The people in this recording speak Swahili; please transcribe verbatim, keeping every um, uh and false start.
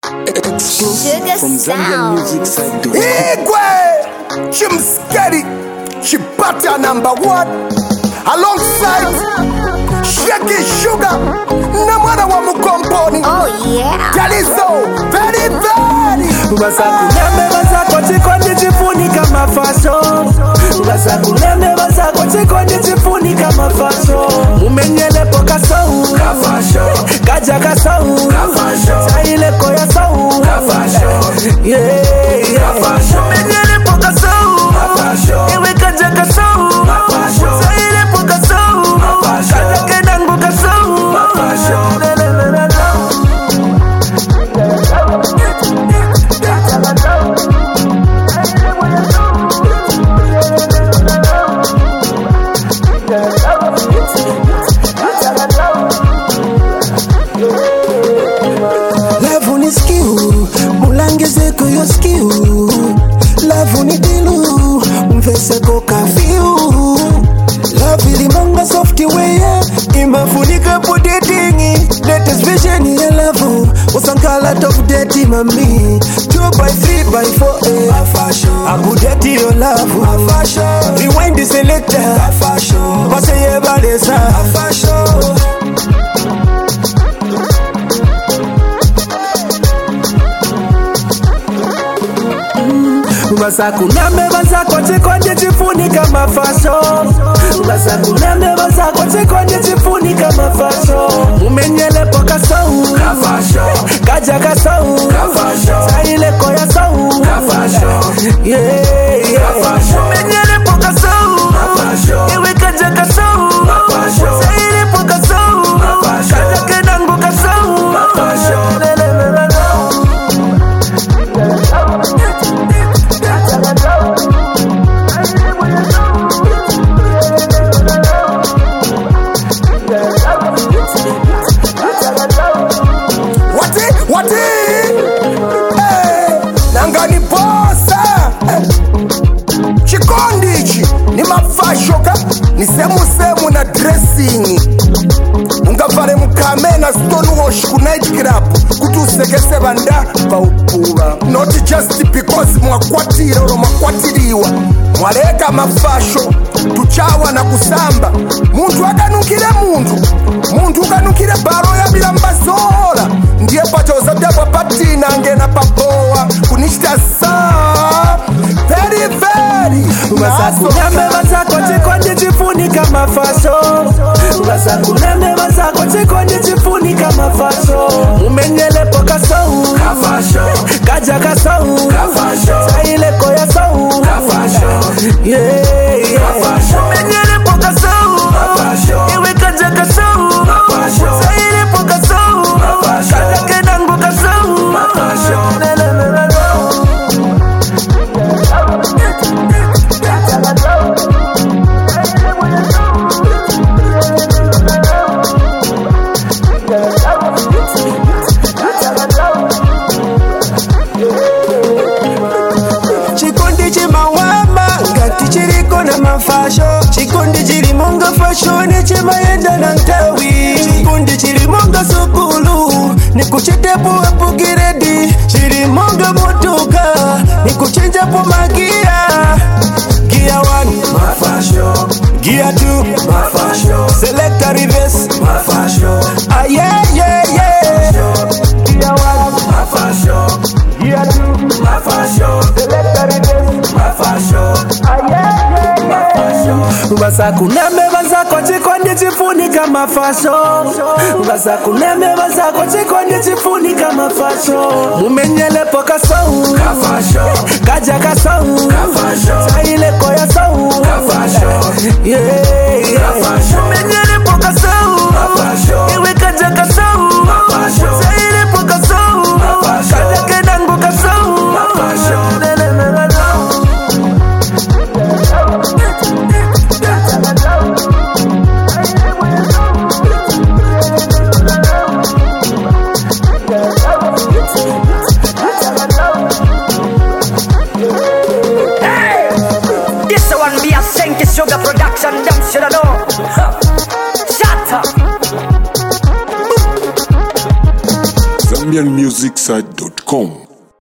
Exclusive from Zambian Music Side. Igwe Chimskeri Chipata number one alongside Shaky Sugar na mwana wa Mukomponi. Oh yeah. Jalizo very very Basakuneme basako chikondi chifuni kama fashion. Basakuneme basako chikondi chifuni kama fashion. Mumenyele poka sau ka fashion. Kaja ka sau ka fashion. Chaile koya sau ka fashion. Yeah yeah ka fashion. Mumenyele poka sau ka fashion. Ewe kaja ka sau ka fashion. Chaile poka sau ka fashion. Kaja kenangu ka sau ka fashion. Love ni skill, mulangeze ko yo skill. Love ni dilu, mvese ko kafiu. Love ilimanga software, imafunika po dating. Latest vision ya love, usankala top date mami. Two by three by four, eh. Abu date your love, rewind the selector. Pase ye balesa, Basakuneme basako chikondi chifuni kama fashion. Basakuneme basako chikondi chifuni kama fashion. Mumenyele poka sau ka fashion. Kaja ka sau ka fashion. Chaile koya sau ka fashion. Yeah yeah ka fashion. Mumenyele poka sau ka fashion. Ewe kaja ka sau ka fashion. Chaile poka sau ka fashion. Kaja kenangu ka sau ka fashion. ni semu semu na dressing ungavale mukame na stone wash ku night club kutusekese banda baupuba not just because mwakwatira oro mwakwatiriwa mwaleka mafasho tuchawa na kusamba muntu akanukire muntu muntu ukanukire baro ya bilambazola ndiye pachoza byabwa patina ngena papoa kunishita saa very very Basakuneme basako chikondi chifuni kama fashion. Basakuneme basako chikondi chifuni kama fashion. Mumenyele poka sau ka fashion. Kaja ka sau ka fashion. Chaile koya sau ka fashion. Yeah yeah ka fashion. Mumenyele poka sau ka fashion. Ewe kaja ka sau ka fashion. Chaile poka sau ka fashion. Kaja kenangu ka sau ka fashion. Chikundi chiri monga fashion chema yenda na ntawi. Chikundi chiri monga sukulu ni kuchitepo hapo giredi. Chiri monga motoka ni kuchenja po magia. Gear one my fashion, gear two my fashion, selector reverse my fashion. Ah yeah yeah yeah. Gear one my fashion, gear two my fashion, selector reverse my fashion. Ah yeah yeah. Basakuneme basako chikondi chifuni kama fashion. Basakuneme basako chikondi chifuni kama fashion. Mumenyele poka sau ka fashion. Kaja ka sau ka fashion. Chaile koya sau ka fashion. Yeah yeah ka fashion. Mumenyele poka sau ka fashion. Ewe kaja ka sau ka fashion. Chaile poka sau ka fashion. Kaja kenangu ka sau ka fashion. Sugar production, them shoulda know. Shut up. Zambian Music Side. dot com.